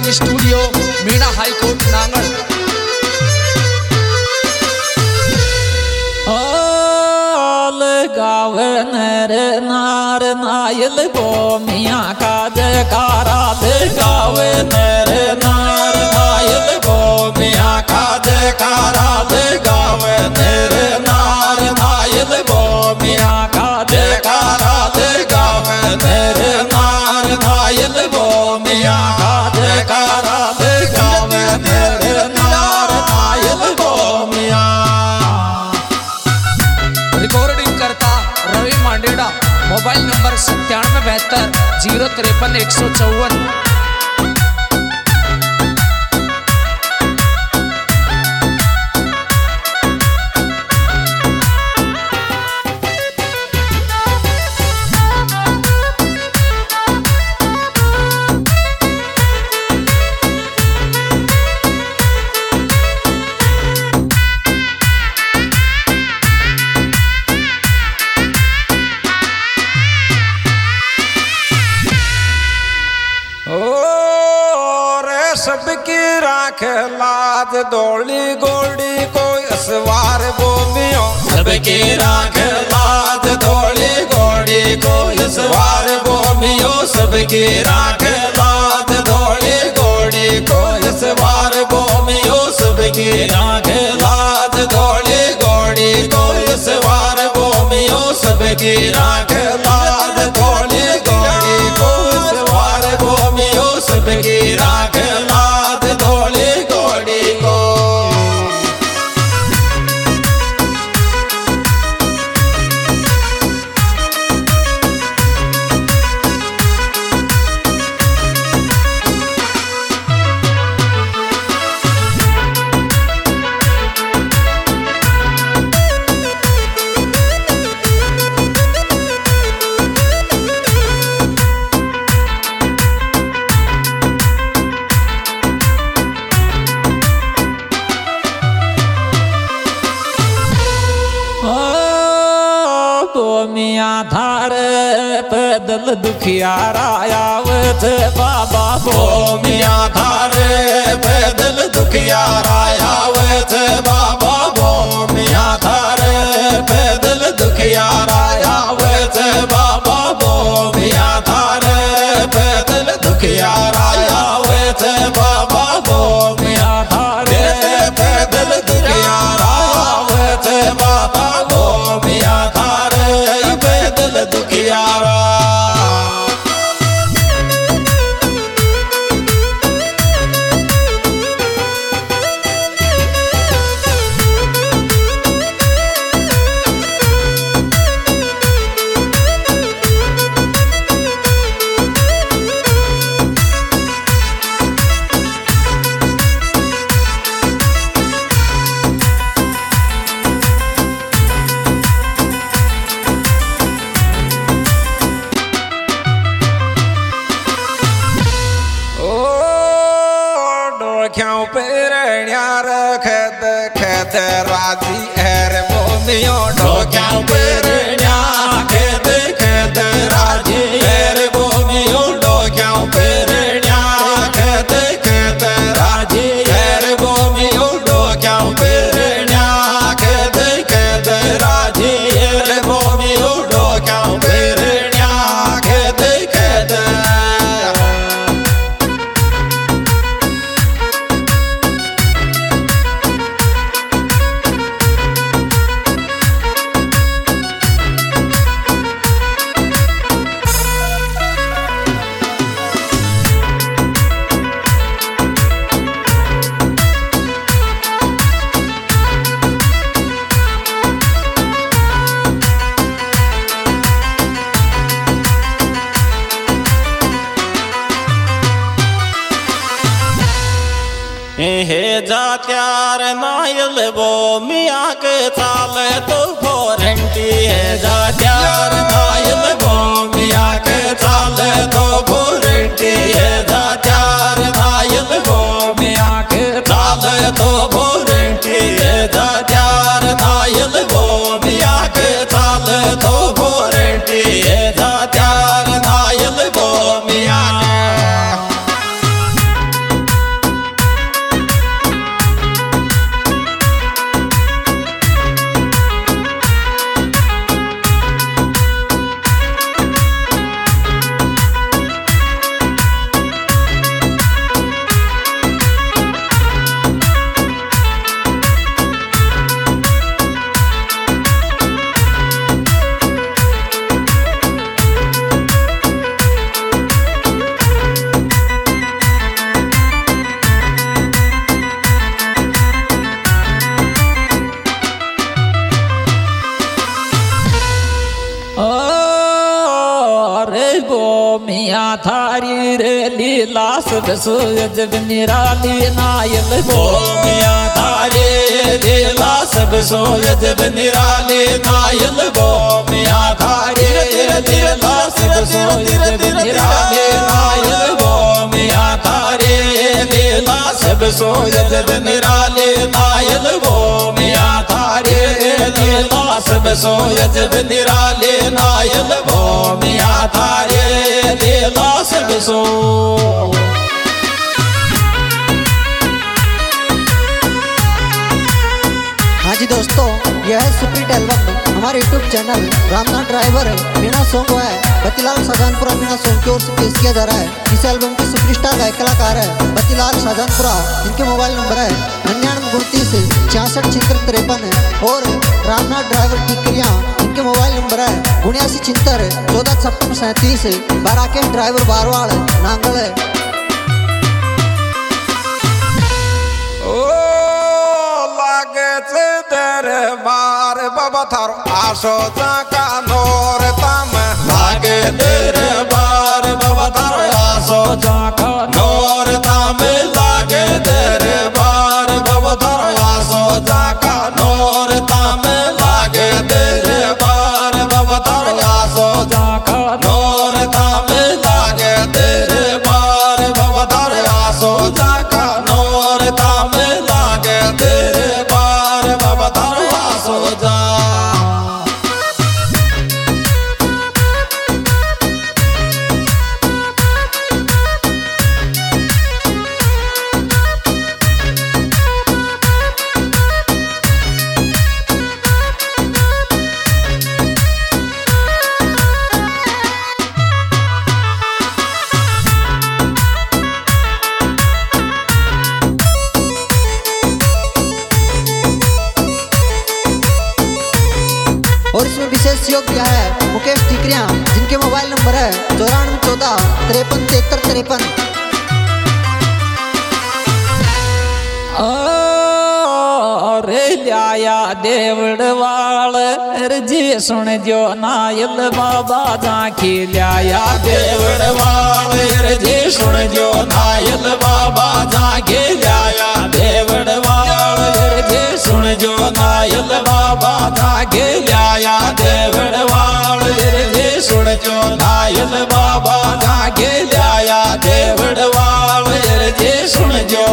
Recording studio Meena high court Nangal. गावे नरे नार नायल गो मियाँ का जयकारा दे गावे नरे नार नायल गो मियाँ का जयकारा दे गावे नरे नार नायल गो मियाँ का जयकारा दे गावे नरे नार नायल गो मियाँ का जयकारा दे गावे नरे नार नायल गो मियाँ। रिकॉर्डिंग करता रवि मांडेड़ा, मोबाइल नंबर 9772 053 154। सबकी राख लाज दौड़ी गोड़ी कोई असवार बोमियो सबकी राख लाज दौड़ी गोड़ी कोई असवार बोमियो सबकी राख लाज दौड़ी गोड़ी कोई असवार बोमियो सबकी राख लाज दौड़ी गोड़ी कोई असवार बोमियो सबकी राख लाज दौड़ी गोड़ी कोई असवार बोमियो सबकी राख मियाँ थारे पैदल दुखियारा आवत बाबा बो मियाँ थारे पैदल दुखियारा आवत बाबा बो मियाँ थारे पैदल दुखियारा आवत बाबा बो मियाँ थारे पैदल दुखियारा आवत बाबा बो मियाँ थारे पैदल दुखियारा आवत बाबा बो मियाँ थारे पैदल दुखियारा। क्यों पेरण्यार खेत खेत राजी एर बोमियो ढोक्यां पेरण्या खेत खेत राजी एर बोमियो ढोक्यां पेरण्या खेत खेत राजी एर बोमियो ढोक्यां पेरण्या खेत खेत राजी एर बोमियो ढोक्यां पेरण्या खेत खेत। हे जात्यार नायल बो मियाँ के चाले तो फोरंटी है जात्यार नायल बो मियाँ के चाले तो फोरंटी है जात्यार नायल बो मियाँ के चाले तो फोरंटी है जात्यार नायल बो मियाँ के चाले तो फोरंटी है जात्यार नायल बो मियाँ। मिया थारी रे लीला सब सोयजब निराली नायल गो मिया थारी लीला सब सोयजब निराली नायल गो मिया थारी लीला सब सोयजब निराली नायल गो मिया थारी लीला सब सोयजब निराली नायल गो मिया थारी लीला सब सोयजब निराली नायल गो मिया थारी लीला सब सो। हाँ जी दोस्तों, यह है सुप्रीट एल्बम हमारे YouTube channel Ramnath driver Meena song है बत्तीलाल शाहजहानपुरा मीना सॉन्ग की ओर से पेश किया जा रहा है। इस एल्बम के सुपरस्टार गायक कलाकार है बत्तीलाल शाहजहानपुरा, इनके मोबाइल नंबर है 9929 66 76 53 और रामनाथ ड्राइवर टिकरिया, इनके मोबाइल नंबर है 79 76 14 57 12 ड्राइवर बारवाड़ नांगल है। दरबार बाबा थारो आशो का नोर तम लागे दरबार बाबा थारो आशो का नोर तम लागे दरबार बाबा थारो आशो का नोर तम लागे दरबार बाबा थारो आशो का नोर तम लागे दरबार बाबा थारो आशो का नोर तम लागे दरबार बाबा थारो आशो जा। और इसमें विशेष सहयोग दिया है मुकेश टिकरिया, जिनके मोबाइल नंबर है 94 14 53 73 53। रे लाया देवड़वाल जी सुन जो नायल बाबा झांकी लाया देवड़वाल जी सुन जो नायल बाबा झांकी लाया देवड़वाल जी सुन जो नायल बाबा झांकी लाया देवड़वाल जी सुन जो नायल बाबा झांकी लाया देवड़वाल जी सुन जो।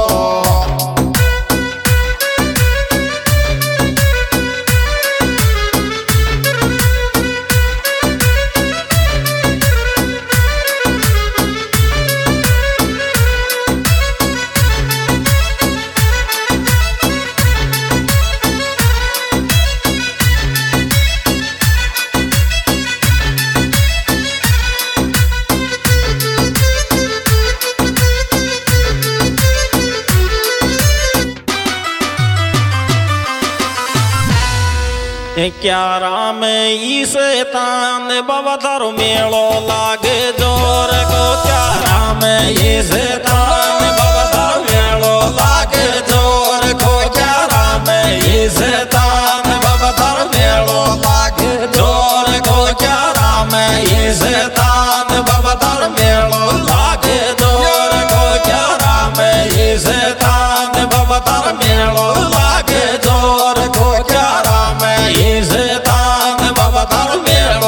क्या राम ई शैतान बाबा थारो मेलो लागे जोर को क्या राम ई शैतान बाबा थारो मेलो लागे जोर को क्या राम ई शैतान बाबा थारो मेलो लागे जोर को क्या राम ई शैतान बाबा थारो मेलो लागे जोर को क्या राम ई शैतान बाबा थारो मेलो लागे जोर को क्या राम ई शैतान बाबा थारो मेलो।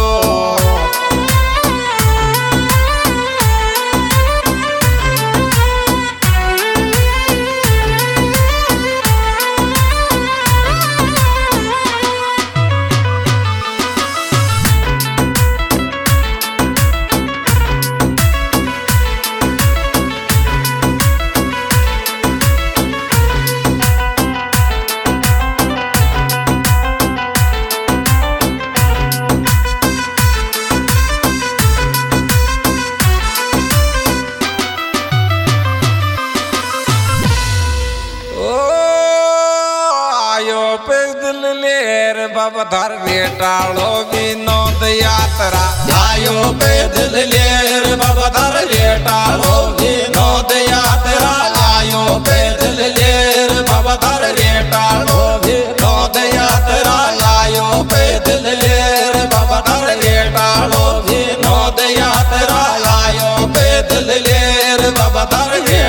बाबा धर बेटालो विनोद यात्रा आयो पैदल लेर बाबा धर बेटालो विनोद यात्रा आयो पैदल लेर बाबा धर बेटालो विनोद यात्रा आयो पैदल लेर बाबा धर बेटालो विनोद यात्रा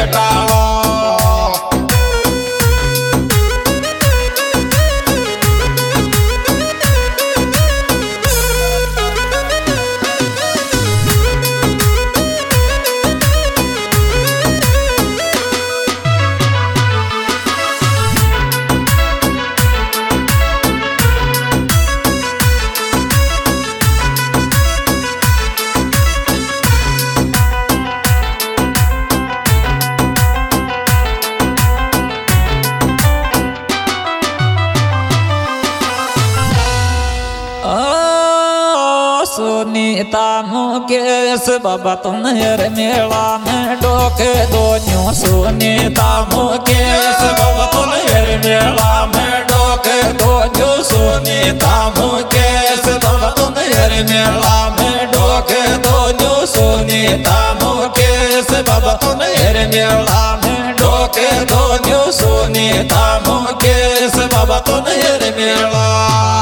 टाळो सुनीता मुकेश बाबा तुम हेर मेला में डोके दोन्यो सुनीता मुकेश बाबा तुम हेर मेला में डोके दोन्यो सुनीता मुकेश बाबा तुम हेर मेला में डोके दोन्यो सुनीता मुकेश बाबा तुम हेर मेला में डोके दोन्यो सुनीता मुकेश बाबा तुम हेर मेला